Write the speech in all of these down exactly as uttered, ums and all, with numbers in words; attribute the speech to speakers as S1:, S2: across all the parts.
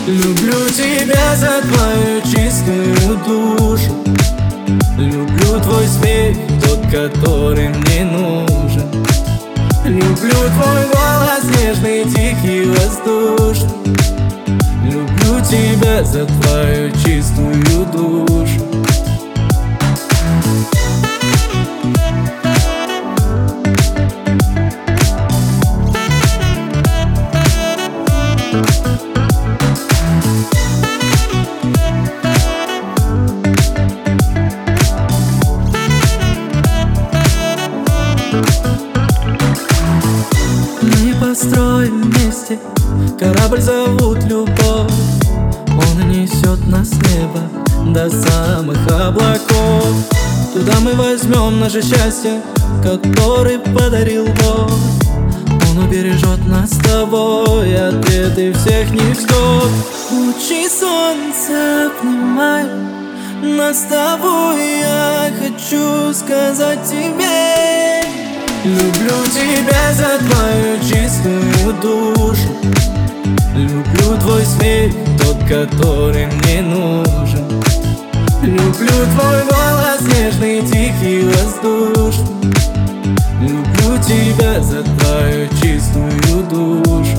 S1: Люблю тебя за твою чистую душу. Люблю твой смех, тот, который мне нужен. Люблю твой голос, нежный, тихий, воздушный. Люблю тебя за твою чистую душу. Мы построим вместе корабль, зовут любовь. Он несет нас с неба до самых облаков. Туда мы возьмем наше счастье, который подарил Бог. Он убережет нас с тобой от бед и всех невзгод. Лучи солнца обнимают нас с тобой. Я хочу сказать тебе: люблю тебя за твою чистую душу. Люблю твой смех, тот, который мне нужен. Люблю твой голос, нежный, тихий, воздушный. Люблю тебя за твою чистую душу.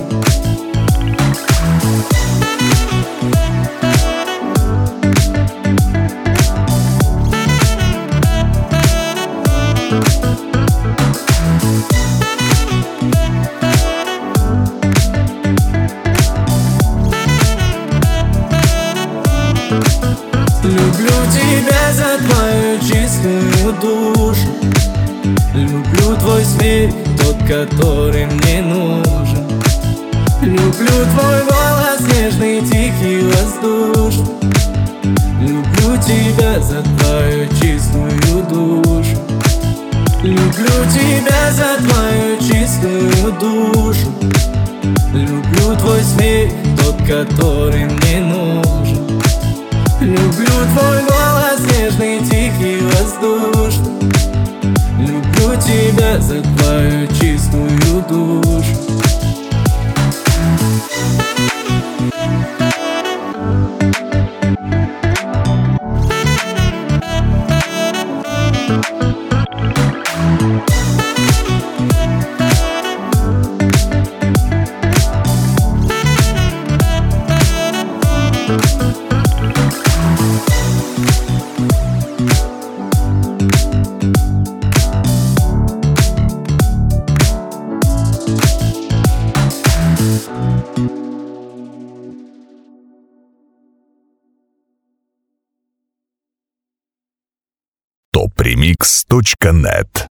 S1: Люблю тебя за твою чистую душу. Люблю твой смех, тот, который мне нужен. Люблю твой голос, нежный, тихий, воздушный. Люблю тебя за твою чистую душу. Люблю тебя за твою чистую душу. Люблю твой смех, тот, который мне нужен. Люблю твой голос, нежный, тихий, воздушный. Люблю тебя за твою чистую душу.
S2: топ ремикс точка нет